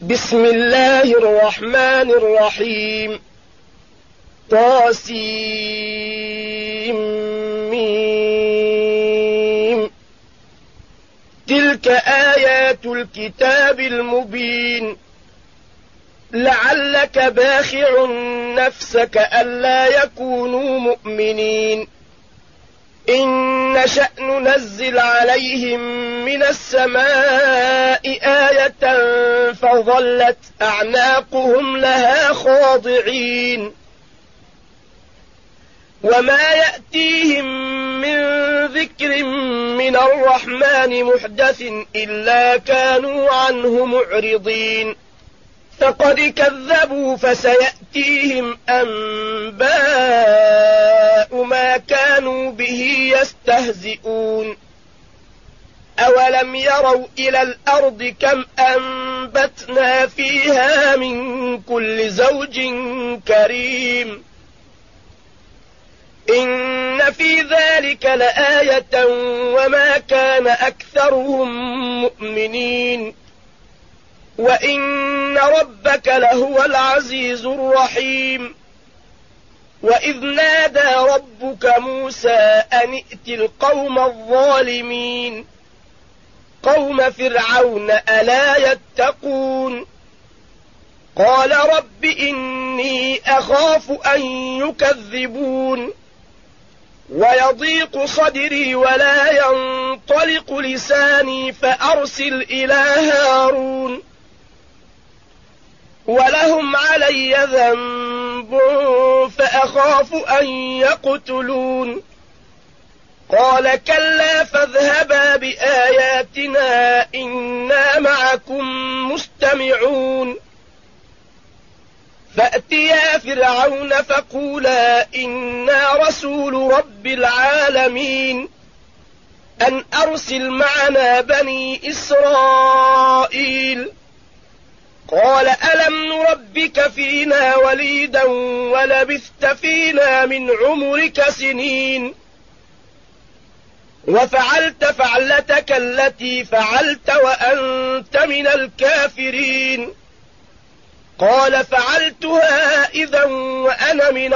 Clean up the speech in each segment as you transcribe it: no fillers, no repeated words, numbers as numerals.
بسم الله الرحمن الرحيم. طاسيم. تلك آيات الكتاب المبين. لعلك باخع نفسك ألا يكونوا مؤمنين. إن نشأ ننزل عليهم من السماء آية فظلت أعناقهم لها خاضعين. وما يأتيهم من ذكر من الرحمن محدث إلا كانوا عنه معرضين. فقد كذبوا فسيأتيهم أنباء ما كانوا به يستهزئون. أولم يروا إلى الأرض كم أنبتنا فيها من كل زوج كريم. إن في ذلك لآية وما كان أكثرهم مؤمنين. وإن ربك لهو العزيز الرحيم. وإذ نادى ربك موسى أن ائت القوم الظالمين قوم فرعون ألا يتقون. قال رب إني أخاف أن يكذبون ويضيق صدري ولا ينطلق لساني فأرسل إلى هارون ولهم علي ذنب فأخاف أن يقتلون. قال كلا فاذهبا بآياتنا إنا معكم مستمعون. فأتيا فرعون فقولا إنا رسول رب العالمين أن أرسل معنا بني إسرائيل. قال ألم نربك فينا وليدا ولبثت فينا من عمرك سنين وفعلت فعلتك التي فعلت وأنت من الكافرين. قال فعلتها إذا وأنا من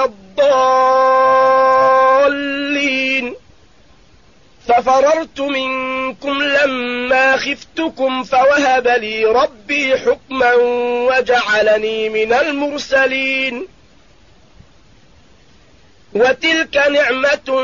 الضالين. ففررت منكم لما خفتكم فوهب لي ربي حكما وجعلني من المرسلين. وتلك نعمة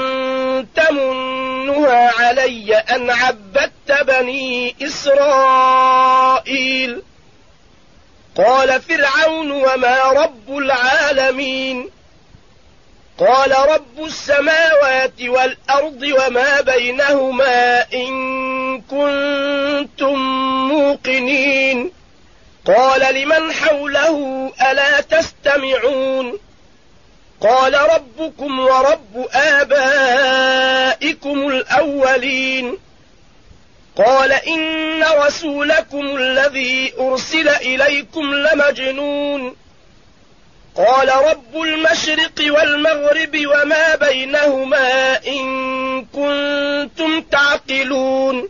تمنها علي أن عبدت بني إسرائيل. قال فرعون وما رب العالمين. قال رب السماوات والأرض وما بينهما إن كنتم موقنين. قال لمن حوله ألا تستمعون. قال ربكم ورب آبائكم الأولين. قال إن رسولكم الذي أرسل إليكم لمجنون. قال رب المشرق والمغرب وما بينهما إن كنتم تعقلون.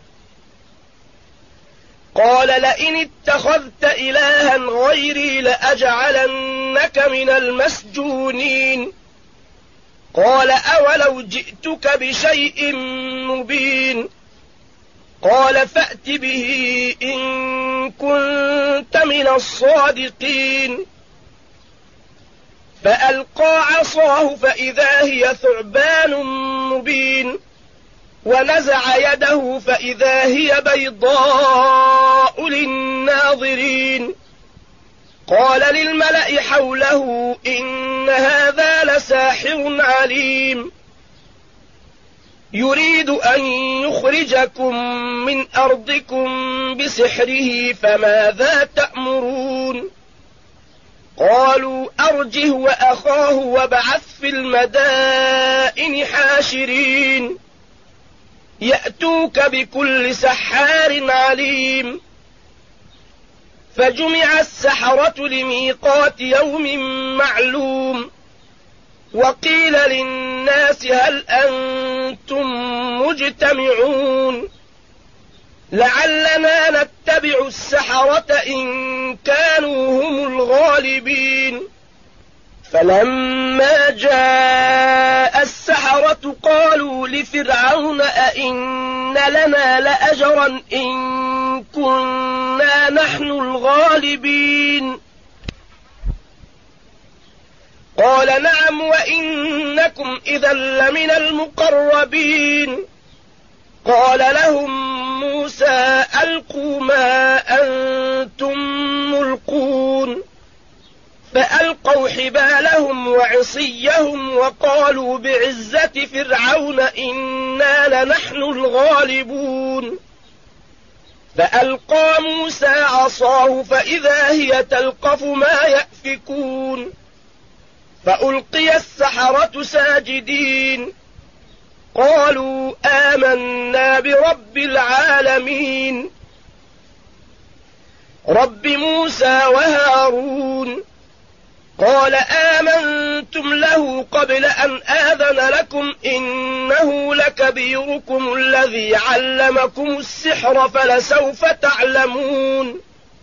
قال لئن اتخذت إلها غيري لأجعلنك من المسجونين. قال أولو جئتك بشيء مبين. قال فأت به إن كنت من الصادقين. فألقى عصاه فإذا هي ثعبان مبين ونزع يده فإذا هي بيضاء للناظرين. قال للملأ حوله إن هذا لساحر عليم يريد أن يخرجكم من أرضكم بسحره فماذا تأمرون. قالوا أرجه وأخاه وابعث في المدائن حاشرين يأتوك بكل سحار عليم. فجمع السحرة لميقات يوم معلوم. وقيل للناس هل أنتم مجتمعون لعلنا نتبع السحرة إن كانوا هم الغالبين. فلما جاء السحرة قالوا لفرعون أئن لنا لأجرا إن كنا نحن الغالبين. قال نعم وإنكم إذا لمن المقربين. قال لهم موسى ألقوا ما أنتم ملقون. فألقوا حبالهم وعصيهم وقالوا بعزة فرعون إنا لنحن الغالبون. فألقى موسى عصاه فإذا هي تلقف ما يأفكون. فألقي السحرة ساجدين قالوا آمنا برب العالمين رب موسى وهارون. قال آمنتم له قبل أن آذن لكم إنه لكبيركم الذي علمكم السحر فلسوف تعلمون.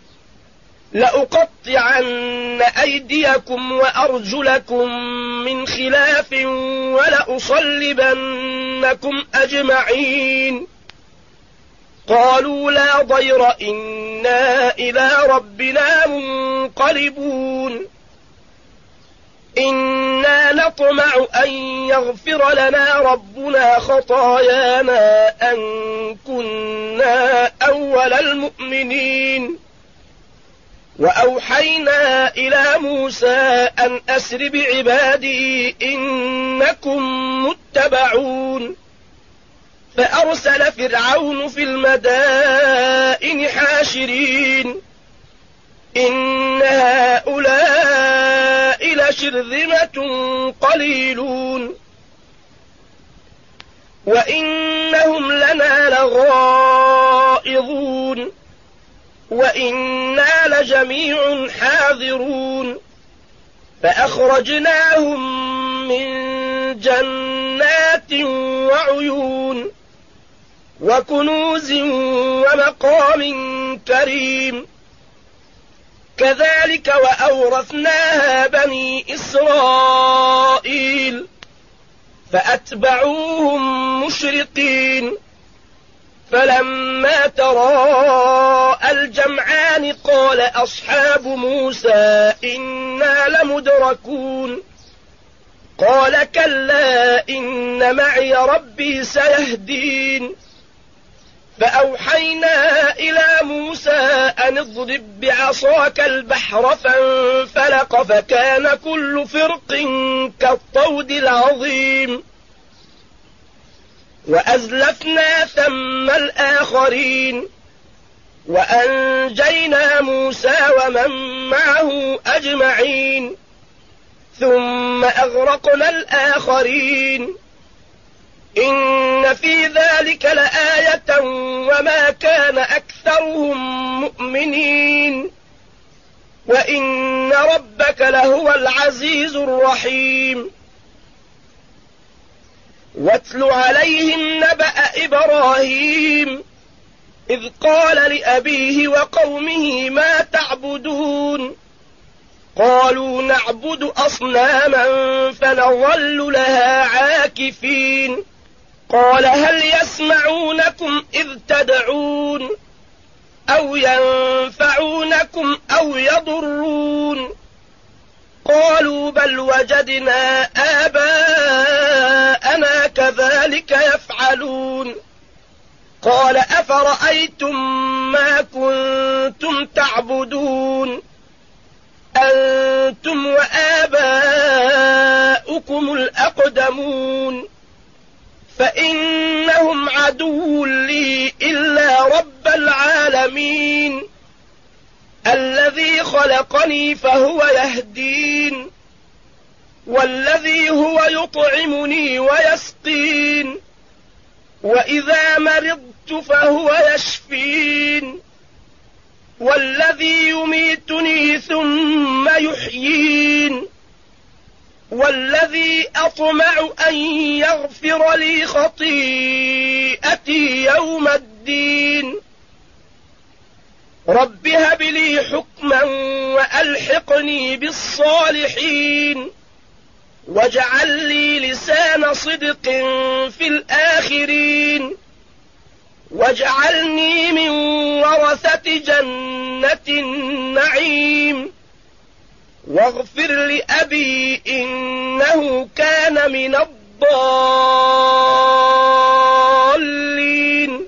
لأقطعن أيديكم وأرجلكم من خلاف ولأصلبنكم أجمعين. قالوا لا ضير إنا إلى ربنا منقلبون. إنا نطمع أن يغفر لنا ربنا خطايانا أن كنا أول المؤمنين. وأوحينا إلى موسى أن أسر بعبادي إنكم متبعون. فأرسل فرعون في المدائن حاشرين إن هؤلاء لشرذمة قليلون وإنهم لنا لغائظون وإنا لجميع حاذرون. فأخرجناهم من جنات وعيون وكنوز ومقام كريم. كذلك وأورثناها بني إسرائيل فأتبعوهم مشرقين. فلما تراءى الجمعان قال أصحاب موسى إنا لمدركون. قال كلا إن معي ربي سيهدين. فأوحينا إلى موسى أن اضرب بعصاك البحر فانفلق فكان كل فرق كالطود العظيم. وأزلفنا ثم الآخرين وأنجينا موسى ومن معه أجمعين ثم أغرقنا الآخرين. إن في ذلك لآية وما كان أكثرهم مؤمنين وإن ربك لهو العزيز الرحيم. واتل عليهم نبأ إبراهيم إذ قال لأبيه وقومه ما تعبدون. قالوا نعبد أصناما فنظل لها عاكفين. قال هل يسمعونكم إذ تدعون أو ينفعونكم أو يضرون. قالوا بل وجدنا آباءنا كذلك يفعلون. قال أفرأيتم ما كنتم تعبدون أنتم وآباؤكم الأقدمون فإنهم عدو لي إلا رب العالمين الذي خلقني فهو يهدين والذي هو يطعمني ويسقين وإذا مرضت فهو يشفين والذي يميتني ثم يحيين والذي أطمع أن يغفر لي خطيئتي يوم الدين. رب هب لي حكما وألحقني بالصالحين واجعل لي لسان صدق في الآخرين واجعلني من ورثة جنة النعيم واغفر لأبي إنه كان من الضالين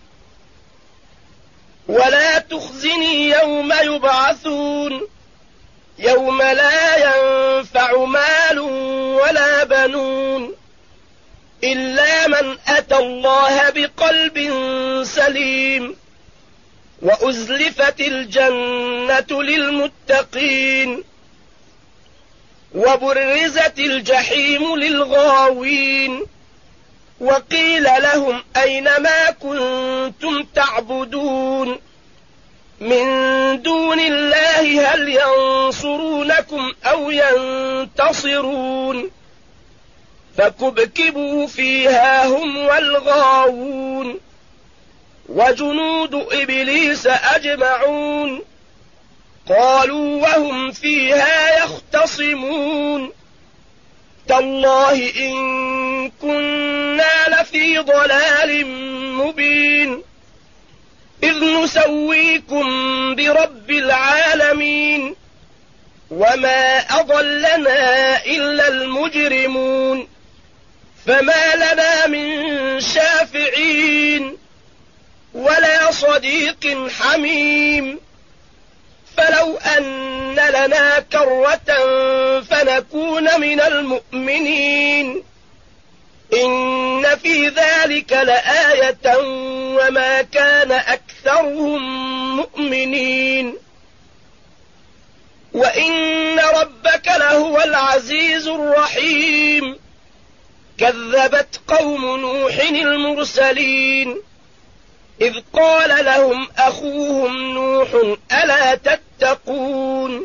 ولا تخزني يوم يبعثون يوم لا ينفع مال ولا بنون إلا من أتى الله بقلب سليم وأزلفت الجنة للمتقين وبرزت الجحيم للغاوين وقيل لهم أين ما كنتم تعبدون من دون الله هل ينصرونكم أو ينتصرون فكبكبوا فيها هم والغاوون وجنود إبليس أجمعون قالوا وهم فيها يختصمون تالله إن كنا لفي ضلال مبين إذ نسويكم برب العالمين وما أضلنا إلا المجرمون فما لنا من شافعين ولا صديق حميم فلو أن لنا كرة فنكون من المؤمنين إن في ذلك لآية وما كان أكثرهم مؤمنين وإن ربك لهو العزيز الرحيم كذبت قوم نوح المرسلين إذ قال لهم أخوهم نوح ألا تتقون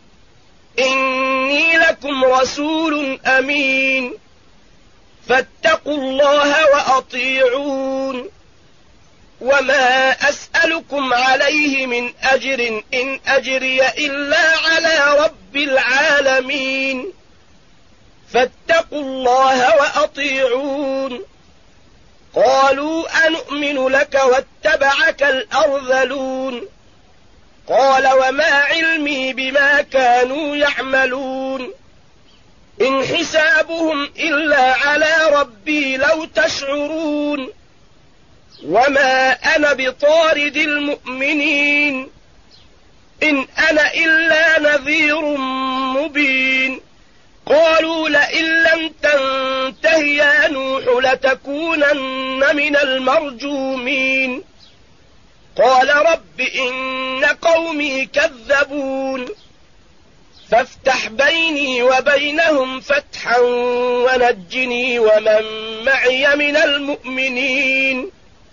إني لكم رسول أمين فاتقوا الله وأطيعون وما أسألكم عليه من أجر إن أجري إلا على رب العالمين فاتقوا الله وأطيعون قالوا أنؤمن لك واتبعك الأرذلون قال وما علمي بما كانوا يعملون إن حسابهم إلا على ربي لو تشعرون وما أنا بطارد المؤمنين إن أنا إلا نذير مبين قالوا لئن لم تنته يا نوح لتكونن من المرجومين قال رب إن قومي كذبون فافتح بيني وبينهم فتحا ونجني ومن معي من المؤمنين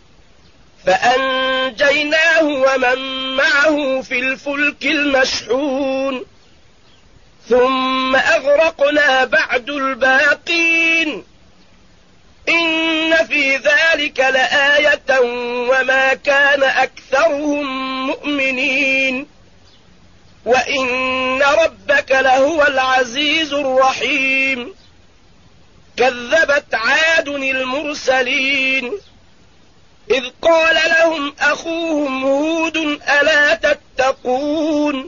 فأنجيناه ومن معه في الفلك المشحون ثم أغرقنا بعد الباقين إن في ذلك لآية وما كان أكثرهم مؤمنين وإن ربك لهو العزيز الرحيم كذبت عاد المرسلين إذ قال لهم أخوهم هود ألا تتقون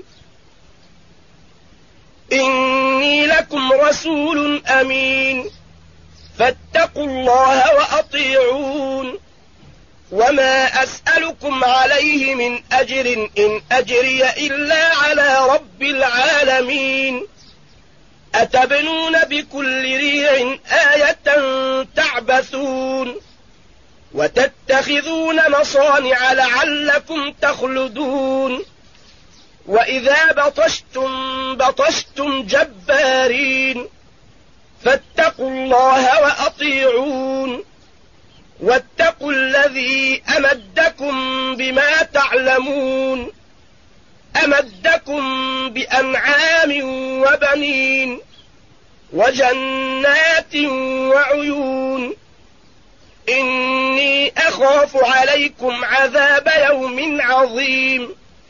إني لكم رسول أمين فاتقوا الله وأطيعون وما أسألكم عليه من أجر إن أجري إلا على رب العالمين أتبنون بكل ريع آية تعبثون وتتخذون مصانع لعلكم تخلدون وإذا بطشتم جبارين فاتقوا الله وأطيعون واتقوا الذي أمدكم بما تعلمون أمدكم بأنعام وبنين وجنات وعيون إني أخاف عليكم عذاب يوم عظيم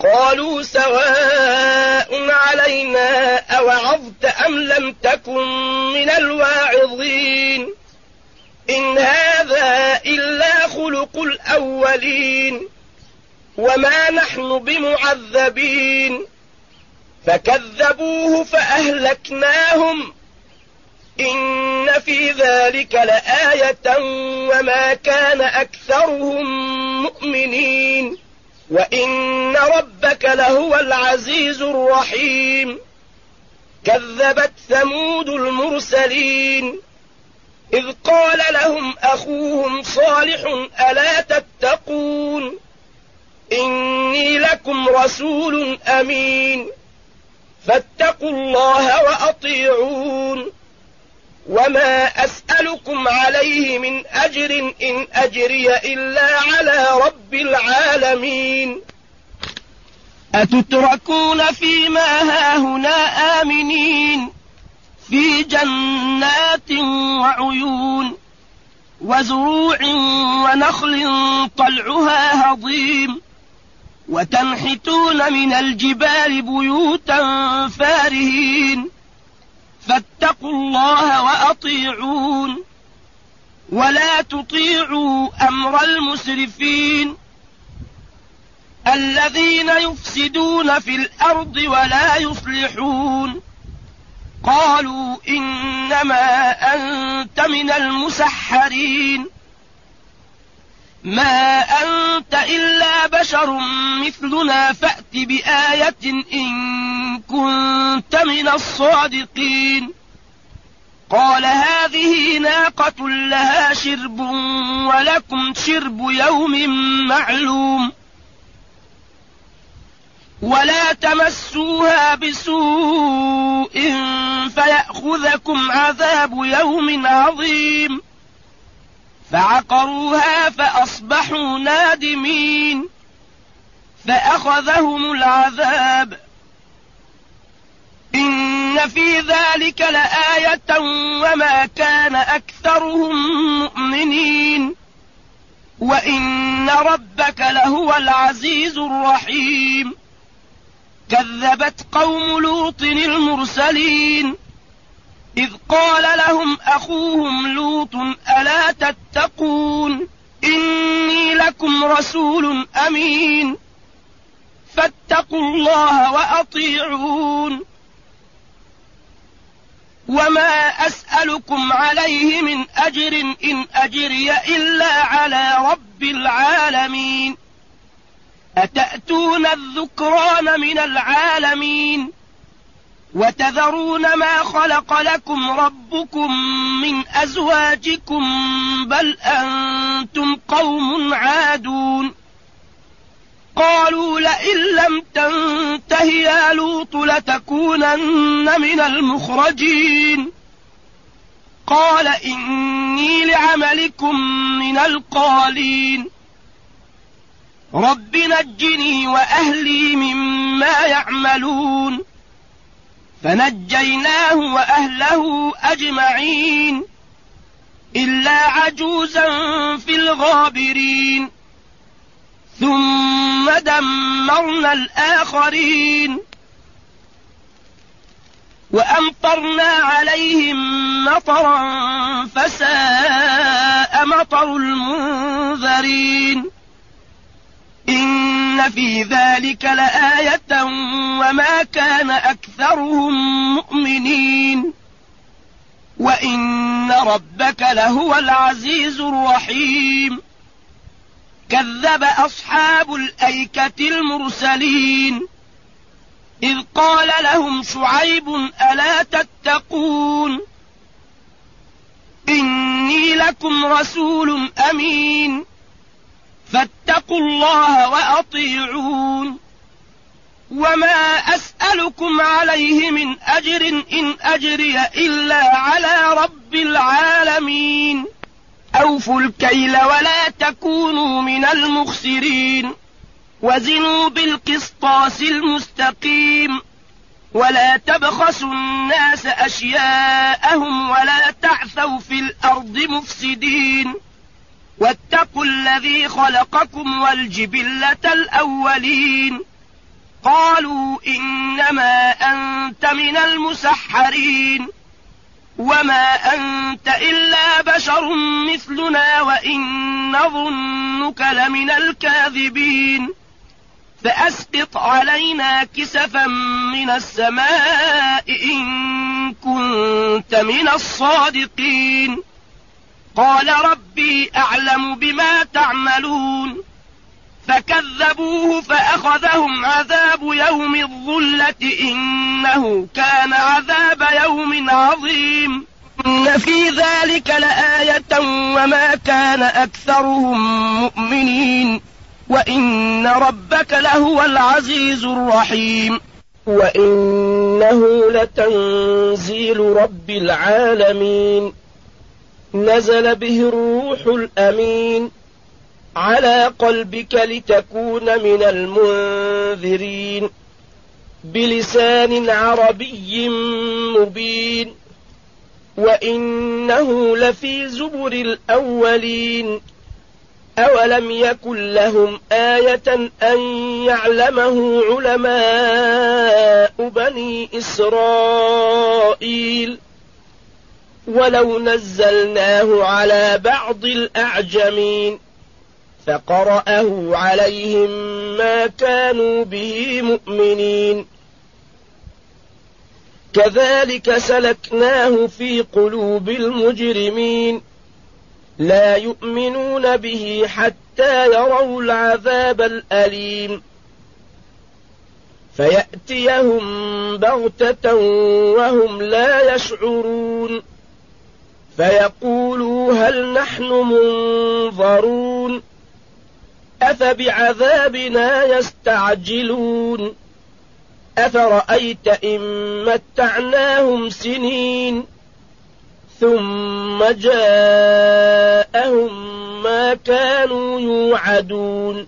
قالوا سواء علينا أوعظت أم لم تكن من الواعظين إن هذا إلا خلق الأولين وما نحن بمعذبين فكذبوه فأهلكناهم إن في ذلك لآية وما كان أكثرهم مؤمنين وإن ربك لهو العزيز الرحيم كذبت ثمود المرسلين إذ قال لهم أخوهم صالح ألا تتقون إني لكم رسول أمين فاتقوا الله وأطيعون وما أسألكم عليه من أجر إن أجري إلا على رب العالمين أتتركون فيما هاهنا آمنين في جنات وعيون وزروع ونخل طلعها هضيم وتنحتون من الجبال بيوتا فارهين فاتقوا الله وأطيعون ولا تطيعوا أمر المسرفين الذين يفسدون في الأرض ولا يصلحون قالوا إنما أنت من المسحرين ما أنت إلا بشر مثلنا فأت بآية إن كنت من الصادقين قال هذه ناقة لها شرب ولكم شرب يوم معلوم ولا تمسوها بسوء فيأخذكم عذاب يوم عظيم فعقروها فأصبحوا نادمين فأخذهم العذاب إن في ذلك لآية وما كان أكثرهم مؤمنين وإن ربك لهو العزيز الرحيم كذبت قوم لوط المرسلين إذ قال لهم أخوهم لوط ألا تتقون إني لكم رسول أمين فاتقوا الله وأطيعون وما أسألكم عليه من أجر إن أجري إلا على رب العالمين أتأتون الذكران من العالمين وتذرون ما خلق لكم ربكم من أزواجكم بل أنتم قوم عادون قالوا لئن لم تنته يا لوط لتكونن من المخرجين قال إني لعملكم من القالين رب نجني وأهلي مما يعملون فنجيناه وأهله أجمعين إلا عجوزا في الغابرين ثم دمرنا الآخرين وأمطرنا عليهم مطرا فساء مطر المنذرين إن في ذلك لآية وما كان أكثرهم مؤمنين وإن ربك لهو العزيز الرحيم كذب أصحاب الأيكة المرسلين إذ قال لهم شعيب ألا تتقون إني لكم رسول أمين فاتقوا الله وأطيعون وما أسألكم عليه من أجر إن أجري إلا على رب العالمين أوفوا الكيل ولا تكونوا من المخسرين وزنوا بالقسطاس المستقيم ولا تبخسوا الناس أشياءهم ولا تعثوا في الأرض مفسدين واتقوا الذي خلقكم والجبلة الأولين قالوا إنما أنت من المسحرين وما أنت إلا بشر مثلنا وإن نظنك لمن الكاذبين فأسقط علينا كسفا من السماء إن كنت من الصادقين قال ربي أعلم بما تعملون فكذبوه فأخذهم عذاب يوم الظلة إنه كان عذاب يوم عظيم إن في ذلك لآية وما كان أكثرهم مؤمنين وإن ربك لهو العزيز الرحيم وإنه لتنزيل رب العالمين نزل به الروح الأمين على قلبك لتكون من المنذرين بلسان عربي مبين وإنه لفي زبر الأولين أولم يكن لهم آية أن يعلمه علماء بني إسرائيل ولو نزلناه على بعض الأعجمين فقرأه عليهم ما كانوا به مؤمنين كذلك سلكناه في قلوب المجرمين لا يؤمنون به حتى يروا العذاب الأليم فيأتيهم بغتة وهم لا يشعرون فيقولوا هل نحن منظرون أفبعذابنا يستعجلون أفرأيت إن متعناهم سنين ثم جاءهم ما كانوا يوعدون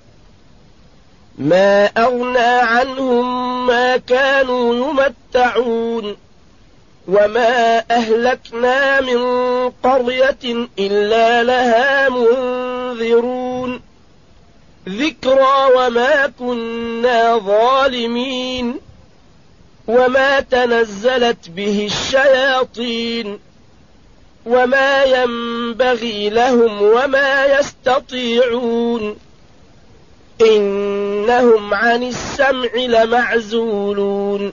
ما أغنى عنهم ما كانوا يمتعون وما أهلكنا من قرية إلا لها منذرون ذكرى وما كنا ظالمين وما تنزلت به الشياطين وما ينبغي لهم وما يستطيعون إنهم عن السمع لمعزولون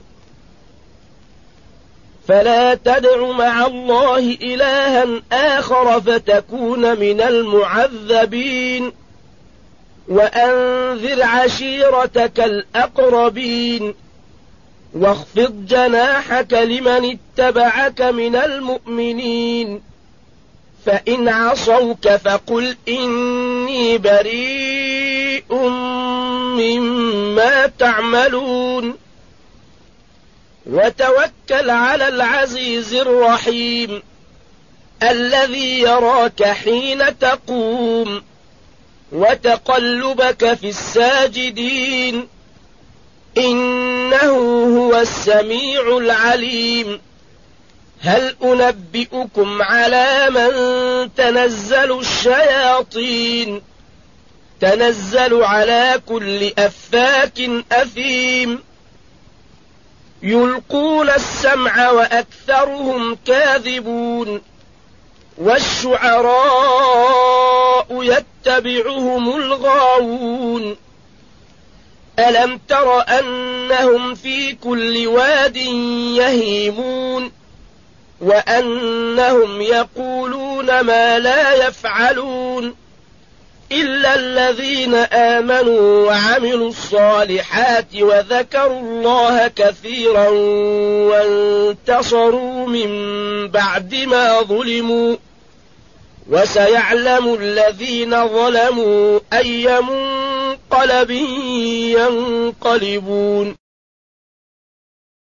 فلا تدع مع الله إلها آخر فتكون من المعذبين وأنذر عشيرتك الأقربين واخفض جناحك لمن اتبعك من المؤمنين فإن عصوك فقل إني بريء مما تعملون وتوكل على العزيز الرحيم الذي يراك حين تقوم وتقلبك في الساجدين إنه هو السميع العليم هل أنبئكم على من تنزل الشياطين تنزل على كل أفاك أثيم يلقون السمع وأكثرهم كاذبون والشعراء يتبعهم الغاوون ألم تر أنهم في كل واد يهيمون وأنهم يقولون ما لا يفعلون إلا الذين آمنوا وعملوا الصالحات وذكروا الله كثيرا وانتصروا من بعد ما ظلموا وسيعلم الذين ظلموا أي منقلب ينقلبون